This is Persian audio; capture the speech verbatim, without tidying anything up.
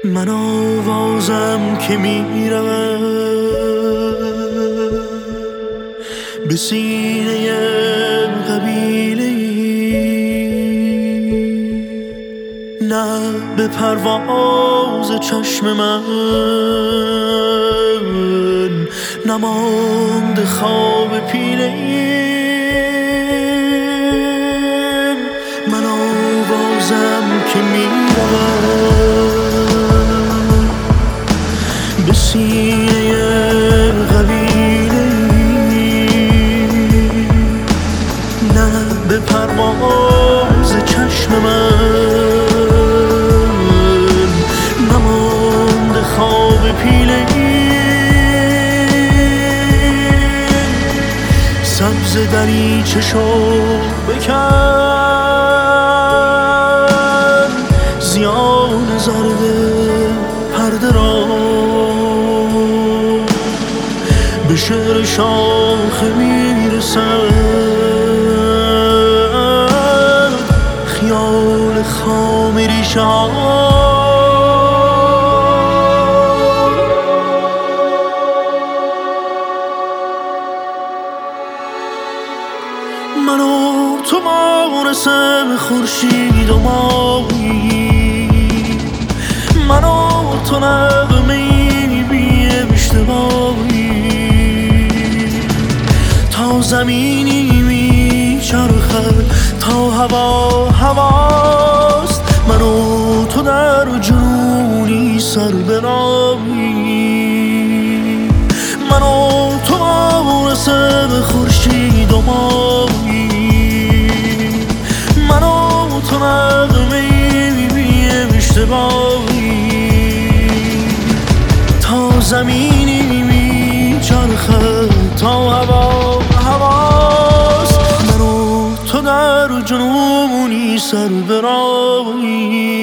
من آوازم که میرم به سینه قبیله، نه به پرواز چشم من نماند خواب پیله. من آوازم که میرم به سینه قبیله، نه به پرواز چشم من نماند خواب پیله. سبز دریچه شو بکن، زیان زرد پرده را به شعر شاخه میرسد. خیال خام ریشه ها من و تو مانسم خورشید و ماهی، من و تو نغمه‌ای بی اشتباهی، تا زمینی میچرخد تا هوا هواست. من و تو در جنونی سر به راهی، من و تو مانسم خورشید و ماهی، من و تو نغمه‌ای بی اشتباهی، تا زمینی میچرخد تا هوا هواست. من و تو در جنونی سر به راهی.